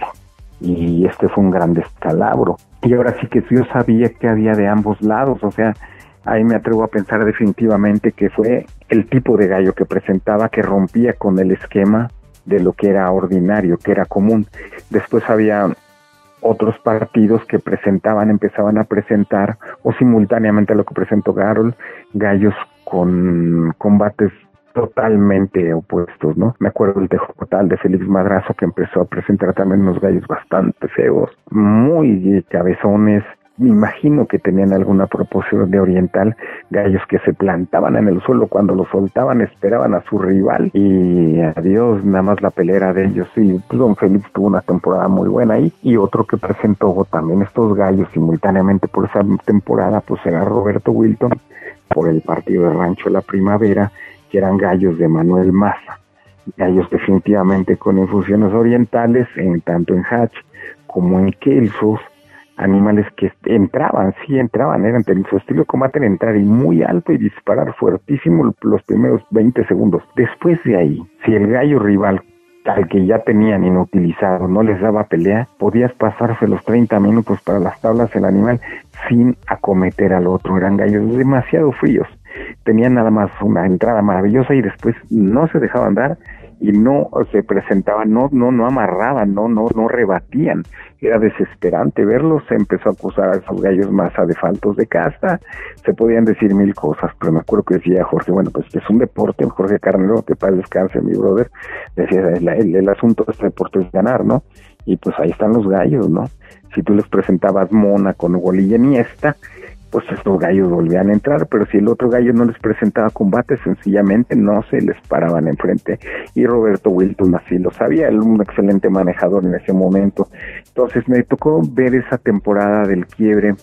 y este fue un gran descalabro, y ahora sí que yo sabía que había de ambos lados, o sea, ahí me atrevo a pensar definitivamente que fue el tipo de gallo que presentaba, que rompía con el esquema de lo que era ordinario, que era común. Después había otros partidos que presentaban, empezaban a presentar, o simultáneamente a lo que presentó Carol, gallos con combates totalmente opuestos, ¿no? Me acuerdo del Tejocotal de Félix Madrazo, que empezó a presentar también unos gallos bastante feos, muy cabezones. Me imagino que tenían alguna proporción de oriental, gallos que se plantaban en el suelo, cuando los soltaban esperaban a su rival, y adiós, nada más la pelea era de ellos. Y pues Don Félix tuvo una temporada muy buena ahí, y otro que presentó también estos gallos simultáneamente por esa temporada pues era Roberto Wilton, por el partido de Rancho La Primavera, que eran gallos de Manuel Maza, gallos definitivamente con infusiones orientales, en tanto en Hatch como en Kelsos, animales que entraban, sí entraban, eran en su estilo de combate, en entrar y muy alto y disparar fuertísimo los primeros veinte segundos. Después de ahí, si el gallo rival al que ya tenían inutilizado no les daba pelea, podías pasarse los treinta minutos para las tablas el animal sin acometer al otro. Eran gallos demasiado fríos, tenían nada más una entrada maravillosa y después no se dejaban dar y no se presentaban, no no no amarraban, no no no rebatían. Era desesperante verlos. Se empezó a acusar a esos gallos Maza de faltos de casta, se podían decir mil cosas, pero me acuerdo que decía Jorge, bueno, pues es un deporte, Jorge Carnero, que paz descanse mi brother, decía, el, el, el asunto de este deporte es ganar, ¿no? Y pues ahí están los gallos, ¿no? Si tú les presentabas Mona con Golilla Iniesta, pues estos gallos volvían a entrar, pero si el otro gallo no les presentaba combate, sencillamente no se les paraban enfrente, y Roberto Wilton así lo sabía, él un excelente manejador en ese momento. Entonces me tocó ver esa temporada del quiebre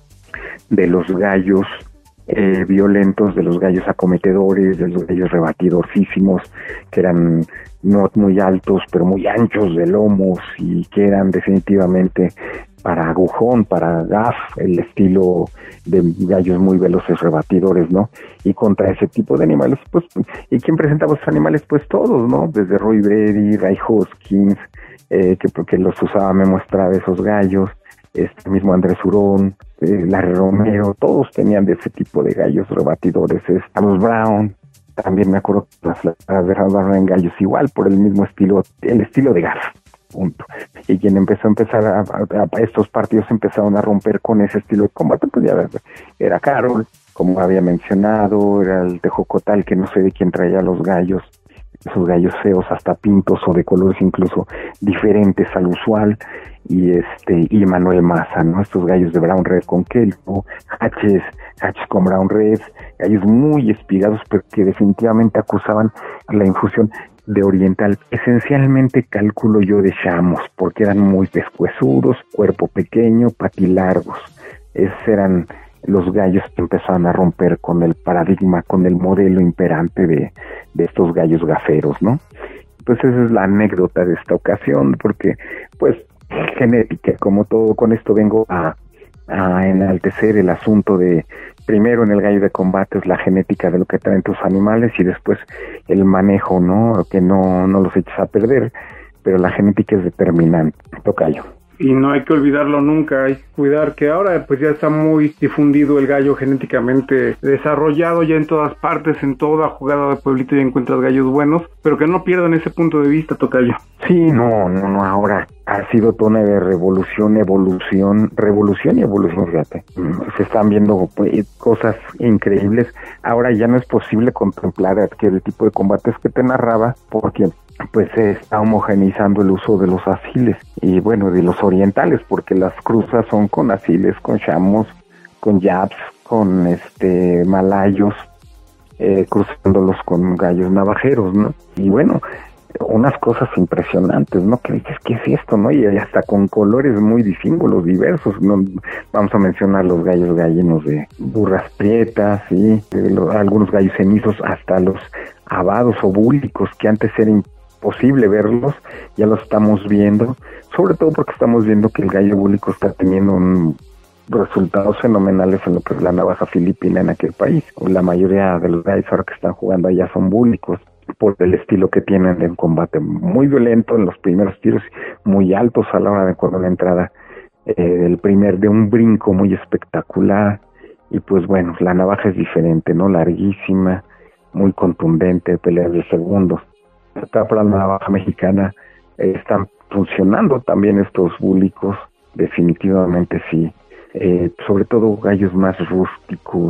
de los gallos eh, violentos, de los gallos acometedores, de los gallos rebatidorcísimos, que eran no muy altos, pero muy anchos de lomos, y que eran definitivamente para agujón, para gaf, el estilo de gallos muy veloces rebatidores, ¿no? Y contra ese tipo de animales, pues, ¿y quién presentaba esos animales? Pues todos, ¿no? Desde Roy Brady, Ray Hoskins, eh, que porque los usaba Memo Estrada, esos gallos, este mismo Andrés Hurón, eh, Larry Romero, todos tenían de ese tipo de gallos rebatidores. Carlos Brown, también me acuerdo que las las de Randall en gallos igual, por el mismo estilo, el estilo de gaf. Punto. Y quien empezó a empezar a, a, a estos partidos empezaron a romper con ese estilo de combate, pues ya era Carol, como había mencionado, era el Tejocotal, que no sé de quién traía los gallos, esos gallos feos, hasta pintos o de colores incluso diferentes al usual, y este y Manuel Maza, ¿no? Estos gallos de Brown Red con Kelso, Hatches, Hatches con Brown Red, gallos muy espigados, pero que definitivamente acusaban la infusión de oriental, esencialmente calculo yo de chamos, porque eran muy pescuezudos, cuerpo pequeño, patilargos. Esos eran los gallos que empezaron a romper con el paradigma, con el modelo imperante de, de estos gallos gaferos, ¿no? Pues esa es la anécdota de esta ocasión, porque pues genética, como todo, con esto vengo a, a enaltecer el asunto de, primero en el gallo de combate es la genética de lo que traen tus animales, y después el manejo, ¿no? Que no, no los eches a perder, pero la genética es determinante, tocayo. Y no hay que olvidarlo nunca, hay que cuidar que ahora pues ya está muy difundido el gallo genéticamente desarrollado ya en todas partes, en toda jugada de pueblito ya encuentras gallos buenos, pero que no pierdan ese punto de vista, tocayo. Sí, no, no, no, ahora ha sido toda una revolución, evolución, revolución y evolución, fíjate. Se están viendo pues, cosas increíbles. Ahora ya no es posible contemplar aquel tipo de combates que te narraba, porque pues se está homogeneizando el uso de los asiles y bueno, de los orientales, porque las cruzas son con asiles, con chamos, con yaps, con este malayos, eh, cruzándolos con gallos navajeros, ¿no? Y bueno, unas cosas impresionantes, ¿no? Que dices, ¿qué es esto, no? Y hasta con colores muy disímbolos, diversos, ¿no? Vamos a mencionar los gallos gallinos de burras prietas, ¿sí? De los, algunos gallos cenizos, hasta los habados o búlicos, que antes era imposible verlos, ya los estamos viendo, sobre todo porque estamos viendo que el gallo búlico está teniendo un resultados fenomenales en lo que es la navaja filipina en aquel país. La mayoría de los gallos ahora que están jugando allá son búlicos, por el estilo que tienen en combate, muy violento en los primeros tiros, muy altos a la hora de cuando la entrada eh, del primer, de un brinco muy espectacular. Y pues bueno, la navaja es diferente, ¿no? Larguísima, muy contundente, peleas de segundos. Acá para la navaja mexicana eh, están funcionando también estos búlicos, definitivamente sí. Eh, sobre todo gallos más rústicos,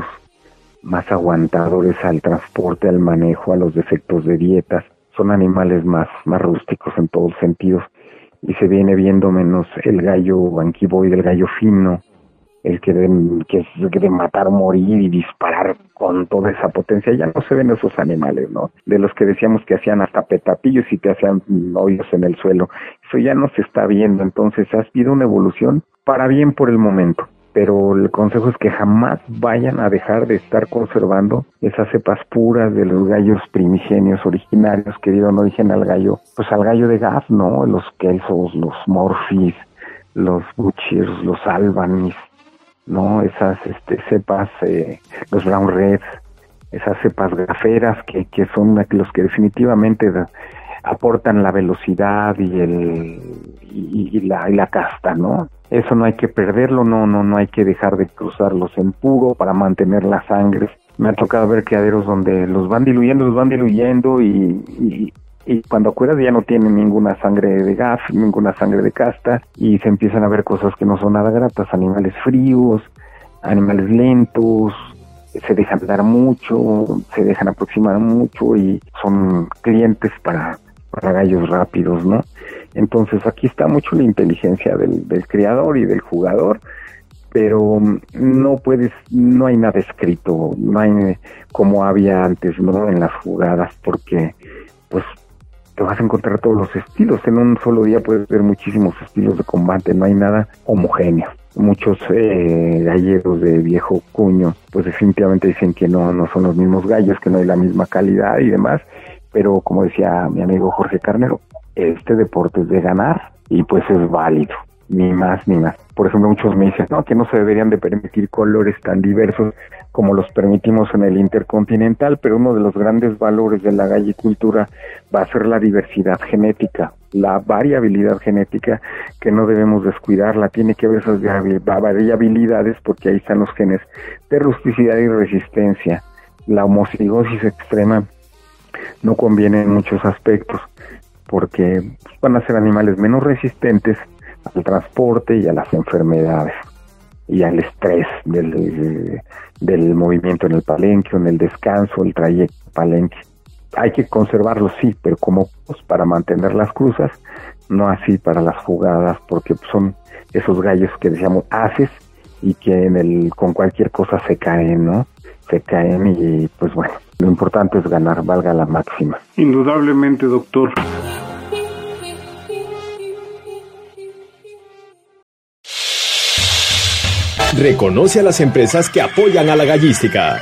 más aguantadores al transporte, al manejo, a los defectos de dietas. Son animales más, más rústicos en todos los sentidos, y se viene viendo menos el gallo banquiboide, el gallo fino, el que de, que es de matar, morir y disparar con toda esa potencia. Ya no se ven esos animales, ¿no? De los que decíamos que hacían hasta petapillos y te hacían hoyos en el suelo. Eso ya no se está viendo. Entonces ha habido una evolución para bien por el momento, pero el consejo es que jamás vayan a dejar de estar conservando esas cepas puras de los gallos primigenios originarios que dieron origen al gallo, pues al gallo de gas, ¿no? Los Kelsos, los Morphis, los Butchers, los Albanis, ¿no? Esas este, cepas, eh, los Brown Reds, esas cepas gaferas que, que son los que definitivamente da, aportan la velocidad y el y, y la y la casta, ¿no? Eso no hay que perderlo, no no no hay que dejar de cruzarlos en puro para mantener la sangre. Me ha tocado ver criaderos donde los van diluyendo, los van diluyendo y, y, y cuando acuerdas ya no tienen ninguna sangre de gas, ninguna sangre de casta, y se empiezan a ver cosas que no son nada gratas, animales fríos, animales lentos, se dejan dar mucho, se dejan aproximar mucho y son clientes para para gallos rápidos, ¿no? Entonces aquí está mucho la inteligencia del, del criador y del jugador, pero no puedes, no hay nada escrito, no hay como había antes, ¿no? En las jugadas, porque pues te vas a encontrar todos los estilos, en un solo día puedes ver muchísimos estilos de combate, no hay nada homogéneo. Muchos eh, galleros de viejo cuño, pues definitivamente dicen que no, no son los mismos gallos, que no hay la misma calidad y demás, pero como decía mi amigo Jorge Carnero, este deporte es de ganar y pues es válido, ni más ni más. Por ejemplo, muchos me dicen, no, que no se deberían de permitir colores tan diversos como los permitimos en el Intercontinental, pero uno de los grandes valores de la gallicultura va a ser la diversidad genética, la variabilidad genética, que no debemos descuidarla. Tiene que haber esas variabilidades porque ahí están los genes de rusticidad y resistencia. La homocigosis extrema no conviene en muchos aspectos porque van a ser animales menos resistentes al transporte y a las enfermedades y al estrés del, del movimiento en el palenque, en el descanso, el trayecto palenque. Hay que conservarlos, sí, pero como pues, para mantener las cruzas, no así para las jugadas, porque son esos gallos que decíamos haces y que en el con cualquier cosa se caen, ¿no? Se caen y pues bueno, lo importante es ganar, valga la máxima. Indudablemente, doctor. Reconoce a las empresas que apoyan a la gallística.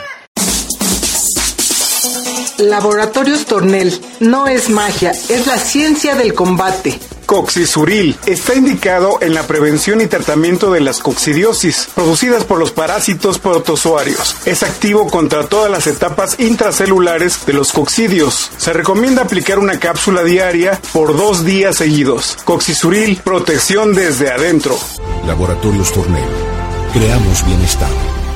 Laboratorios Tornel. No es magia, es la ciencia del combate. Coccisuril está indicado en la prevención y tratamiento de las coccidiosis producidas por los parásitos protozoarios. Es activo contra todas las etapas intracelulares de los coccidios. Se recomienda aplicar una cápsula diaria por dos días seguidos. Coccisuril, protección desde adentro. Laboratorios Tornel. Creamos bienestar.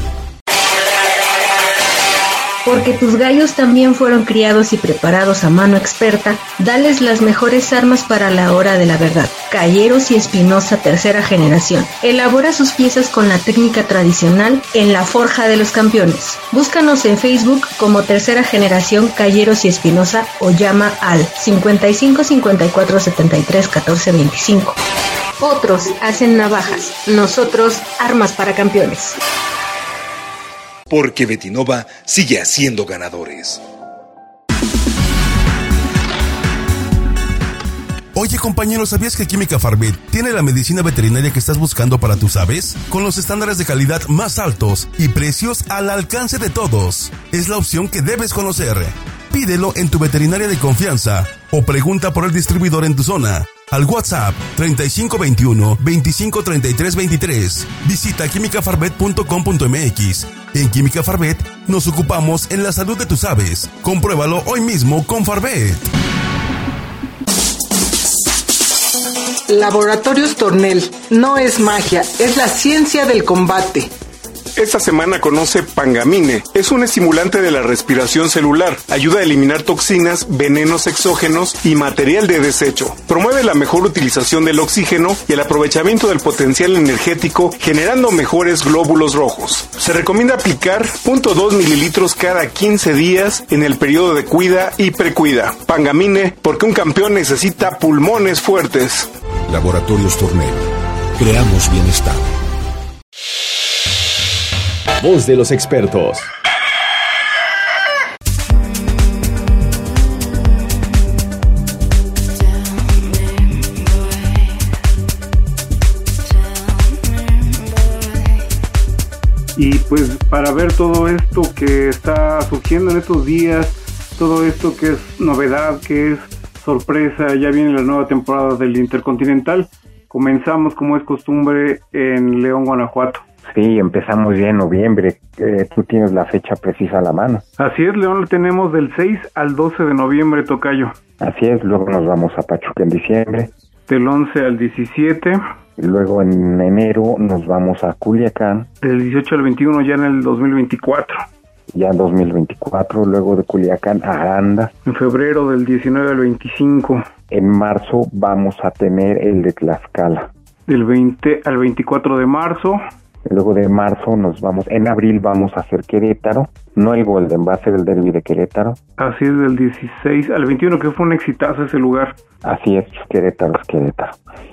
Porque tus gallos también fueron criados y preparados a mano experta, dales las mejores armas para la hora de la verdad. Calleros y Espinosa tercera generación. Elabora sus piezas con la técnica tradicional en la Forja de los Campeones. Búscanos en Facebook como tercera generación Calleros y Espinosa o llama al cincuenta y cinco cincuenta y cuatro setenta y tres catorce veinticinco. Otros hacen navajas, nosotros armas para campeones. porque Betinova sigue haciendo ganadores. Oye compañero, ¿sabías que Química Farvet tiene la medicina veterinaria que estás buscando para tus aves? Con los estándares de calidad más altos y precios al alcance de todos. Es la opción que debes conocer. Pídelo en tu veterinaria de confianza o pregunta por el distribuidor en tu zona. Al WhatsApp treinta y cinco veintiuno veinticinco treinta y tres veintitrés. Visita química farvet punto com punto m x. En Química Farvet nos ocupamos en la salud de tus aves. Compruébalo hoy mismo con Farvet. Laboratorios Tornel. No es magia, es la ciencia del combate. Esta semana conoce Pangamine. Es un estimulante de la respiración celular. Ayuda a eliminar toxinas, venenos exógenos y material de desecho. Promueve la mejor utilización del oxígeno y el aprovechamiento del potencial energético, generando mejores glóbulos rojos. Se recomienda aplicar cero punto dos mililitros cada quince días en el periodo de cuida y precuida. Pangamine, porque un campeón necesita pulmones fuertes. Laboratorios Tornel. Creamos bienestar. Voz de los expertos. Y pues para ver todo esto que está surgiendo en estos días, todo esto que es novedad, que es sorpresa, ya viene la nueva temporada del Intercontinental. Comenzamos como es costumbre en León, Guanajuato. Sí, empezamos ya en noviembre. Eh, tú tienes la fecha precisa a la mano. Así es, León, lo tenemos del seis al doce de noviembre, tocayo. Así es, luego nos vamos a Pachuca en diciembre. Del once al diecisiete. Y luego en enero nos vamos a Culiacán. Del dieciocho al veintiuno ya en el dos mil veinticuatro. Ya en dos mil veinticuatro, luego de Culiacán a Aranda. En febrero del diecinueve al veinticinco. En marzo vamos a tener el de Tlaxcala. Del veinte al veinticuatro de marzo. Luego de marzo nos vamos, en abril vamos a hacer Querétaro, no el Golden, va a ser el derbi de Querétaro. Así es, del dieciséis al veintiuno, que fue un exitazo ese lugar. Así es, Querétaro es Querétaro.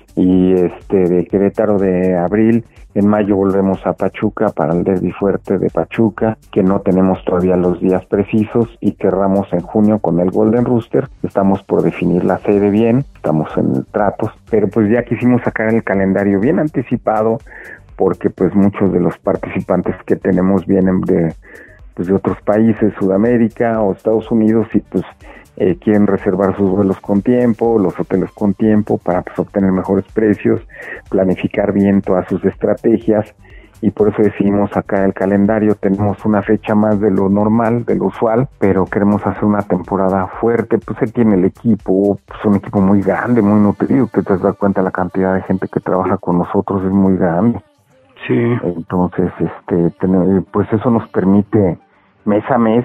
Y este de Querétaro de abril, en mayo volvemos a Pachuca para el derbi fuerte de Pachuca, que no tenemos todavía los días precisos, y cerramos en junio con el Golden Rooster. Estamos por definir la sede bien, estamos en tratos, pero pues ya quisimos sacar el calendario bien anticipado, porque pues muchos de los participantes que tenemos vienen de, pues, de otros países, Sudamérica o Estados Unidos, y pues eh, quieren reservar sus vuelos con tiempo, los hoteles con tiempo, para pues obtener mejores precios, planificar bien todas sus estrategias, y por eso decidimos sacar el calendario. Tenemos una fecha más de lo normal, de lo usual, pero queremos hacer una temporada fuerte. Pues se tiene el equipo, pues un equipo muy grande, muy nutrido, que te das cuenta la cantidad de gente que trabaja con nosotros es muy grande. Sí. Entonces, este, tener, pues eso nos permite mes a mes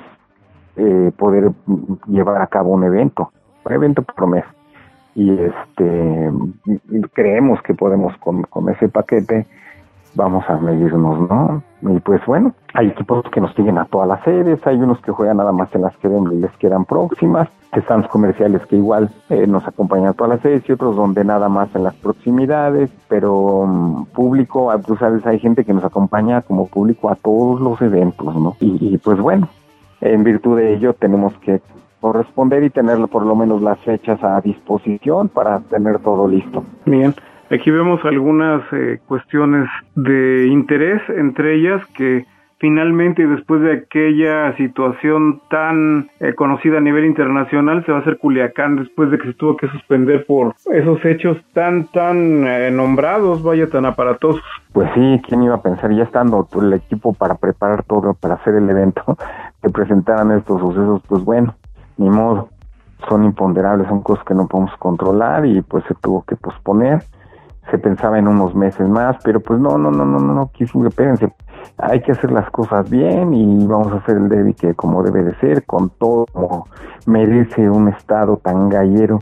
eh, poder llevar a cabo un evento, un evento por mes. Y este, creemos que podemos con, con ese paquete, vamos a medirnos, ¿no? Y pues bueno, hay equipos que nos siguen a todas las sedes, hay unos que juegan nada más en las que les quedan próximas, stands comerciales que igual eh, nos acompañan a todas las sedes, y otros donde nada más en las proximidades, pero um, público, tú sabes, hay gente que nos acompaña como público a todos los eventos, ¿no? Y, y pues bueno, en virtud de ello tenemos que corresponder y tener por lo menos las fechas a disposición para tener todo listo. Bien. Aquí vemos algunas eh, cuestiones de interés, entre ellas que finalmente, después de aquella situación tan eh, conocida a nivel internacional, se va a hacer Culiacán, después de que se tuvo que suspender por esos hechos tan, tan eh, nombrados, vaya, tan aparatosos. Pues sí, ¿quién iba a pensar? Ya estando el equipo para preparar todo, para hacer el evento, que presentaran estos sucesos, pues bueno, ni modo, son imponderables, son cosas que no podemos controlar, y pues se tuvo que posponer. Se pensaba en unos meses más, pero pues no, no, no, no, no, no, quiso, espérense, hay que hacer las cosas bien, y vamos a hacer el derbi que como debe de ser, con todo como merece un estado tan gallero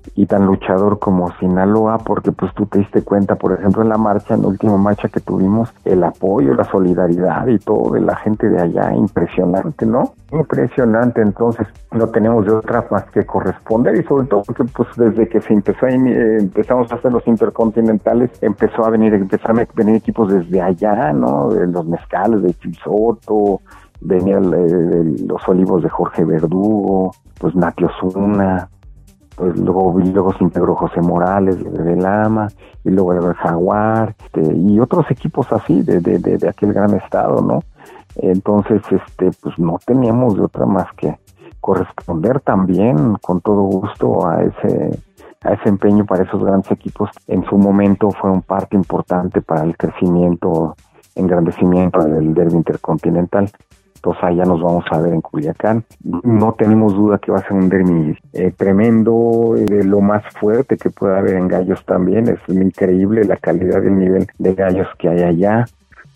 y tan luchador como Sinaloa, porque pues tú te diste cuenta, por ejemplo, en la marcha, en la última marcha que tuvimos, el apoyo, la solidaridad y todo de la gente de allá, impresionante, ¿no? Impresionante. Entonces no tenemos de otra más que corresponder, y sobre todo porque pues desde que se empezó a, eh, empezamos a hacer los intercontinentales, empezó a venir, empezaron a venir equipos desde allá, ¿no? De los mezcales de Chisoto, venían eh, los olivos de Jorge Verdugo, pues Nati Osuna, pues luego, luego se integró José Morales de Belama, y luego el Jaguar, este, y otros equipos así de, de, de, de aquel gran estado, ¿no? Entonces, este, pues no teníamos de otra más que corresponder también con todo gusto a ese, a ese empeño para esos grandes equipos. En su momento fue un parte importante para el crecimiento, engrandecimiento del derbi intercontinental. Entonces allá nos vamos a ver en Culiacán. No tenemos duda que va a ser un derbi eh, tremendo, de lo más fuerte que puede haber en gallos también. Es increíble la calidad y el nivel de gallos que hay allá.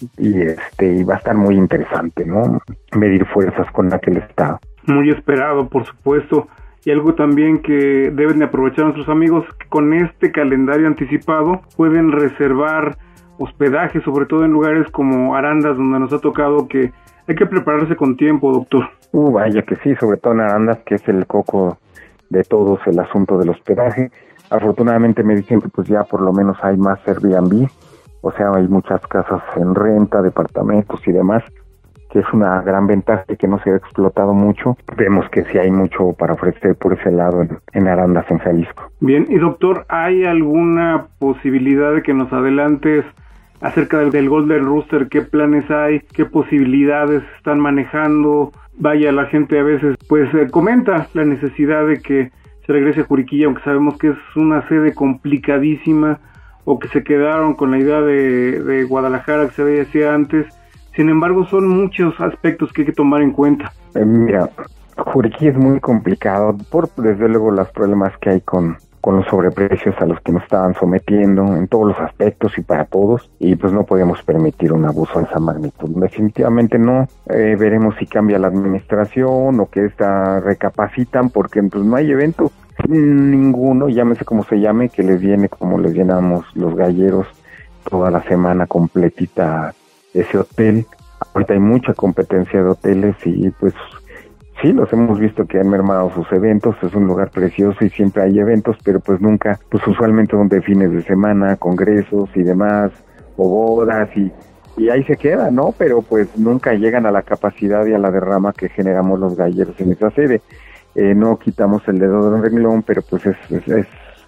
Y este y va a estar muy interesante, ¿no? Medir fuerzas con aquel estado. Muy esperado, por supuesto. Y algo también que deben de aprovechar nuestros amigos, que con este calendario anticipado pueden reservar hospedaje, sobre todo en lugares como Arandas, donde nos ha tocado que hay que prepararse con tiempo, doctor. Uh, vaya que sí, sobre todo en Arandas, que es el coco de todos el asunto del hospedaje. Afortunadamente me dicen que pues ya por lo menos hay más Airbnb, o sea, hay muchas casas en renta, departamentos y demás, que es una gran ventaja y que no se ha explotado mucho. Vemos que sí hay mucho para ofrecer por ese lado en, en Arandas, en Jalisco. Bien, y doctor, ¿hay alguna posibilidad de que nos adelantes acerca del, del Golden Rooster? ¿Qué planes hay? ¿Qué posibilidades están manejando? Vaya, la gente a veces pues eh, comenta la necesidad de que se regrese a Juriquilla, aunque sabemos que es una sede complicadísima, o que se quedaron con la idea de, de Guadalajara que se decía antes. Sin embargo, son muchos aspectos que hay que tomar en cuenta. Eh, mira, Juriquilla es muy complicado, por desde luego los problemas que hay con, con los sobreprecios a los que nos estaban sometiendo en todos los aspectos y para todos, y pues no podemos permitir un abuso de esa magnitud. Definitivamente no. Eh, veremos si cambia la administración o que esta recapacitan, porque pues no hay evento ninguno, llámese como se llame, que les viene como les llenamos los galleros toda la semana completita ese hotel. Ahorita hay mucha competencia de hoteles y pues sí, los hemos visto que han mermado sus eventos. Es un lugar precioso y siempre hay eventos, pero pues nunca, pues usualmente son de fines de semana, congresos y demás, o bodas, y, y ahí se queda, ¿no? Pero pues nunca llegan a la capacidad y a la derrama que generamos los galleros en esa sede. Eh, no quitamos el dedo del renglón, pero pues es, es, es,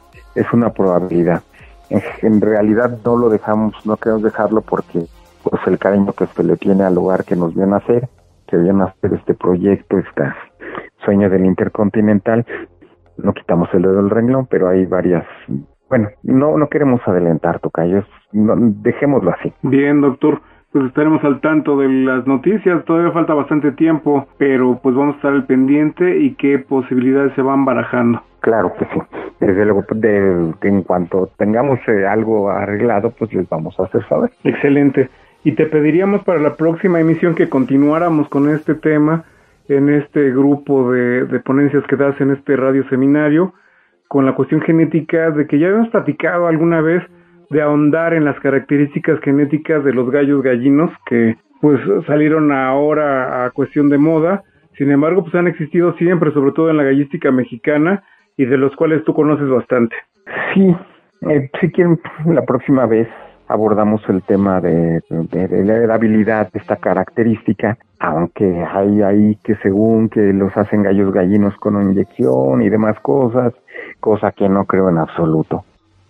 es una probabilidad. En, en realidad no lo dejamos, no queremos dejarlo porque pues el cariño que se le tiene al lugar que nos viene a hacer, que viene a hacer este proyecto, este sueño del Intercontinental. No quitamos el dedo del renglón, pero hay varias. Bueno, no no queremos adelantar, tocayos, no, dejémoslo así. Bien, doctor, pues estaremos al tanto de las noticias. Todavía falta bastante tiempo, pero pues vamos a estar al pendiente y qué posibilidades se van barajando. Claro que sí. Desde luego, de, de, en cuanto tengamos eh, algo arreglado, pues les vamos a hacer saber. Excelente. Y te pediríamos para la próxima emisión que continuáramos con este tema en este grupo de, de ponencias que das en este radio seminario, con la cuestión genética, de que ya habíamos platicado alguna vez de ahondar en las características genéticas de los gallos gallinos, que pues salieron ahora a cuestión de moda. Sin embargo, pues han existido siempre, sobre todo en la gallística mexicana, y de los cuales tú conoces bastante. Sí, eh, si quieren, la próxima vez abordamos el tema de, de, de la heredabilidad de esta característica, aunque hay ahí que según que los hacen gallos gallinos con inyección y demás cosas, cosa que no creo en absoluto,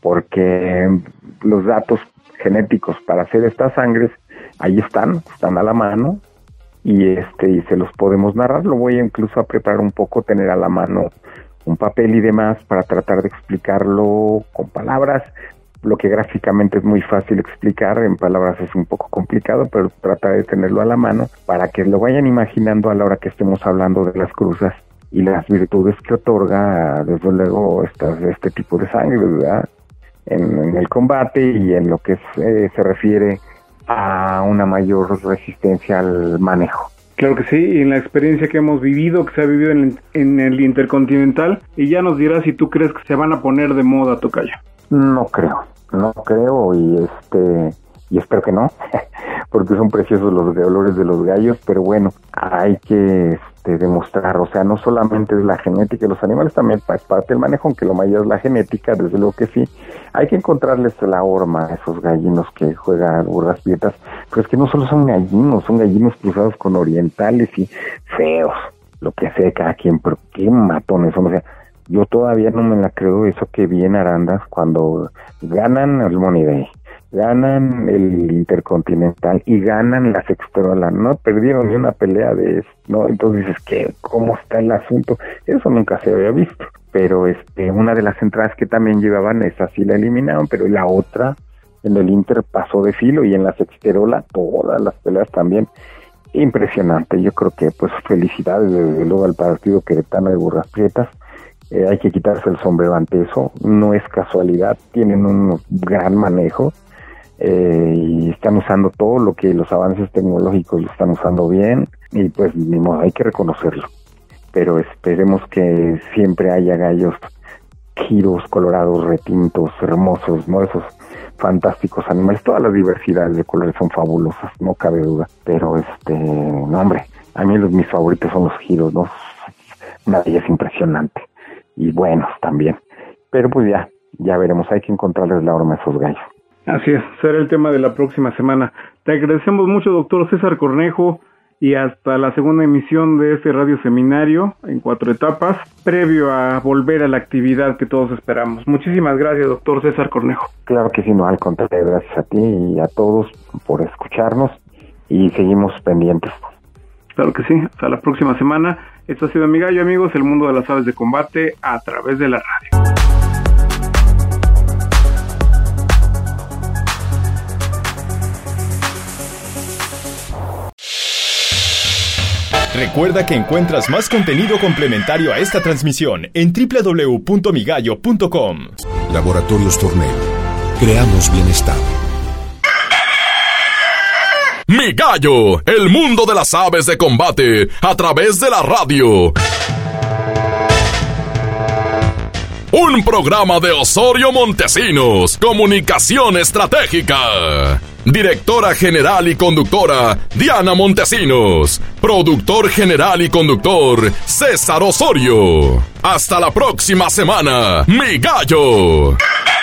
porque los datos genéticos para hacer estas sangres ahí están, están a la mano, y este y se los podemos narrar. Lo voy incluso a preparar un poco, tener a la mano un papel y demás para tratar de explicarlo con palabras. Lo que gráficamente es muy fácil explicar, en palabras es un poco complicado, pero tratar de tenerlo a la mano para que lo vayan imaginando a la hora que estemos hablando de las cruzas y las virtudes que otorga, desde luego, estas, este tipo de sangre, ¿verdad? En, en el combate y en lo que es, eh, se refiere a una mayor resistencia al manejo. Claro que sí, y en la experiencia que hemos vivido, que se ha vivido en, en el Intercontinental, y ya nos dirás si tú crees que se van a poner de moda, tocayo. No creo, no creo, y este y espero que no, porque son preciosos los olores de los gallos, pero bueno, hay que este, demostrar, o sea, no solamente es la genética de los animales, también es parte del manejo, aunque lo mayor es la genética, desde luego que sí, hay que encontrarles la horma a esos gallinos que juegan burras prietas, pero es que no solo son gallinos, son gallinos cruzados con orientales y feos, lo que sea cada quien, pero qué matones son, o sea, yo todavía no me la creo eso que vi en Arandas cuando ganan el Money Day, ganan el Intercontinental y ganan la Sexterola, no perdieron ni una pelea de eso, ¿no? Entonces dices, ¿qué? ¿Cómo está el asunto? Eso nunca se había visto, pero este una de las entradas que también llevaban, esa sí la eliminaron, pero la otra en el Inter pasó de filo, y en la Sexterola todas las peleas también. Impresionante, yo creo que pues felicidades desde luego al partido queretano de Burras Prietas. Eh, hay que quitarse el sombrero ante eso, no es casualidad, tienen un gran manejo, eh, y están usando todo lo que los avances tecnológicos lo están usando bien, y pues ni modo, hay que reconocerlo, pero esperemos que siempre haya gallos giros, colorados, retintos, hermosos, ¿no? Esos fantásticos animales, todas las diversidades de colores son fabulosas, no cabe duda, pero este, no hombre, a mí los, mis favoritos son los giros, ¿no? Una belleza impresionante. Y buenos también, pero pues ya, ya veremos, hay que encontrarles la horma a esos gallos. Así es, será el tema de la próxima semana. Te agradecemos mucho, doctor César Cornejo, y hasta la segunda emisión de este radio seminario en cuatro etapas, previo a volver a la actividad que todos esperamos. Muchísimas gracias, doctor César Cornejo. Claro que sí, no, al contrario, gracias a ti y a todos por escucharnos, y seguimos pendientes. Claro que sí, hasta la próxima semana. Esto ha sido Mi Gallo, amigos, el mundo de las aves de combate a través de la radio. Recuerda que encuentras más contenido complementario a esta transmisión en doble u doble u doble u punto mi gallo punto com. Laboratorios Tornel. Creamos bienestar. Mi Gallo, el mundo de las aves de combate a través de la radio. Un programa de Osorio Montesinos, Comunicación Estratégica. Directora general y conductora, Diana Montesinos. Productor general y conductor, César Osorio. Hasta la próxima semana, Mi Gallo.